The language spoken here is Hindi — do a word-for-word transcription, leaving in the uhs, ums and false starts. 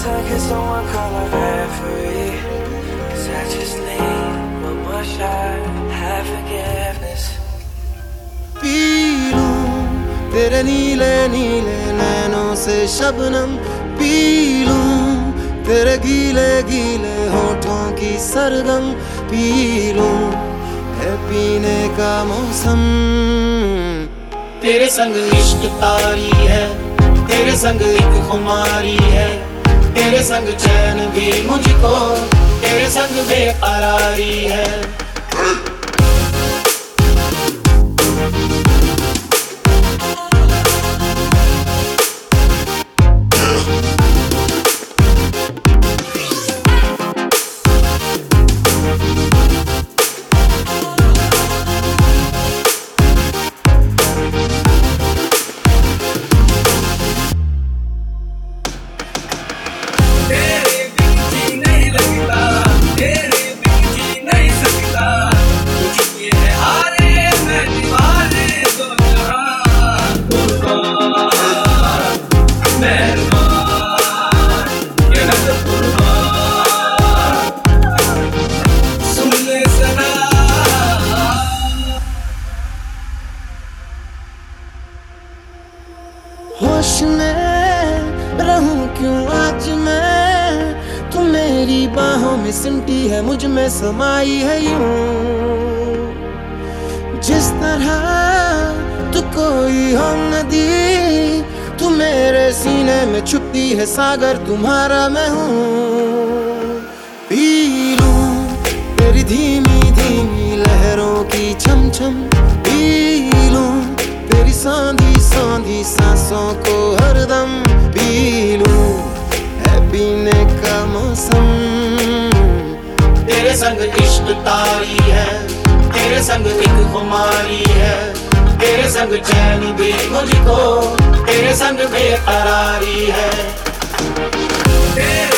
time, can someone call a referee? Cause I just need one more shot, have forgiveness. पी लूं तेरे नीले नीले नैनों से शबनम, पी लूं तेरे गीले गीले होठों की सरगम, पी लूं है पीने का मौसम। तेरे संग इश्क तारी है, तेरे संग एक खुमारी है, तेरे संग चैन भी मुझको, तेरे संग बेकरारी है। होश में रहूं क्यों आज मैं, तू मेरी बाहों में सिमटी है, मुझ में समाई है यूं। जिस तरह तू कोई हो नदी, तू मेरे सीने में छुपती है सागर, तुम्हारा मैं हूँ। पी लूं तेरी धीमी धीमी लहरों की छम छम, पी लूं तेरी सांधी सांधी सांसों को हरदम, पी लूं है पीने का मौसम। तेरे संग इश्क तारी है, तेरे संग एक खुमारी है, तेरे संग चैन भी मुझको, तेरे संग बेकरारी है।